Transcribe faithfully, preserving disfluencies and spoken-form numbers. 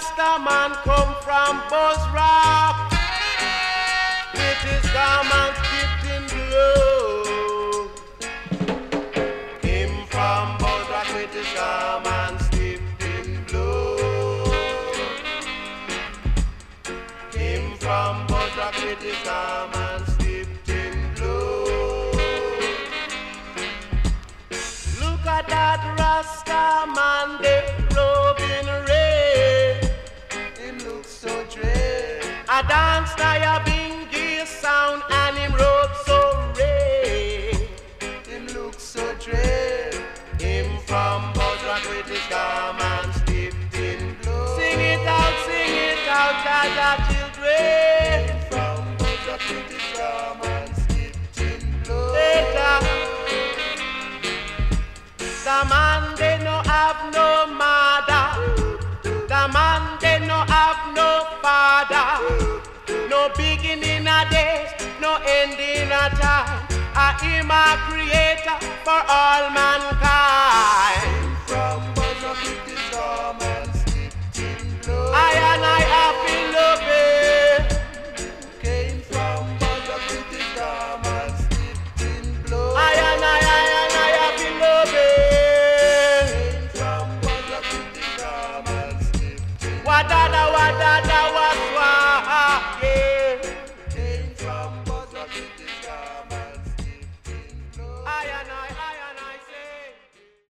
Rasta man come from Buzz Rock with his garment dipped in blood. Him from Buzz Rock with his garment dipped in blood. Him from Buzz Rock with his garment dipped in blood. Look at that Rasta man, they robe in red. Him look so dread. A dance now a bingy sound and him robe so red. Him look so dread. Him from Buzz Rock with his garments dipped in blood. Sing it out, sing it out, Jaja children. Him from Buzz Rock with his garments dipped in blood. The man they no have no mother. The man they no have no father. No beginning a days, no ending a time. A him a creator for all mankind. From Buzz Rock with his garments dipped in blood. I and I happy loving. Came from Buzz Rock with his garments dipped in blood. I and I, I and I happy loving. Came from Buzz Rock with his garments dipped in blood. Wadada, wadada, was